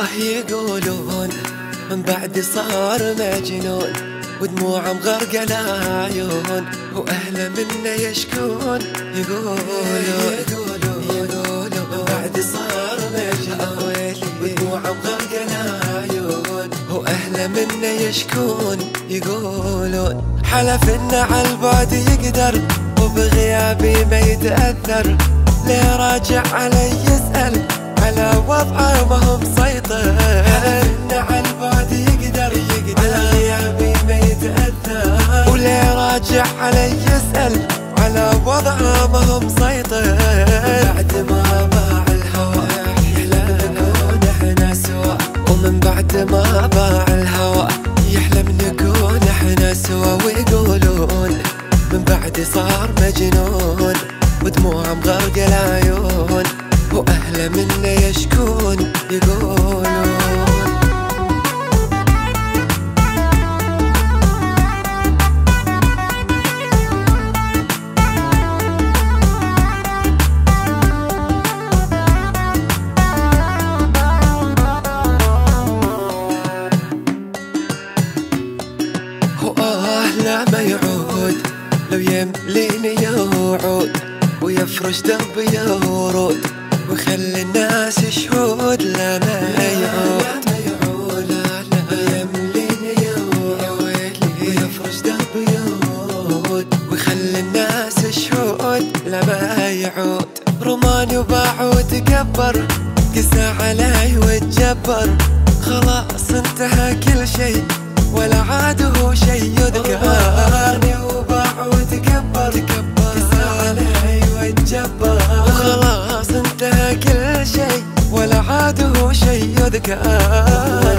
يقولون من بعد صار مجنون ودموعه مغرقة العيون وأهله منه يشكون. يقولون من بعد صار مجنون ودموعه مغرقة العيون وأهله منه يشكون. يقولون حلف إنه عالبعد يقدر وبغيابي ما يتأثر، ليه راجع علي يسأل على وضعه ما هو مسيطر. حلف إنه عالبعد يقدر على غيابي ما يتأثر، وليه راجع علي يسأل على وضعه ما هو مسيطر. بعد ما باع الهوى يحلم نكون احنا سوا، ومن بعد ما باع الهوى يحلم نكون احنا سوا. ويقولون من بعد صار مجنون ودموعه مغرقة العيون وأهله منه يشكون. يقولون لا ما يعود لو يمليني يوعود ويفرش دربي ورود ويخلي الناس شهود. لا ما يعود يمليني يوعود ويفرش دربي ورود ويخلي الناس شهود. لا ما يعود رماني وباع وتكبر، قسى علي وتجبر، خلاص انتهى كل شي ولا عاد هو شي يذكر. رماني وباع وتكبر، قسى علي وتجبر، وخلاص انتهى كل شي ولا عاد هو شي يذكر.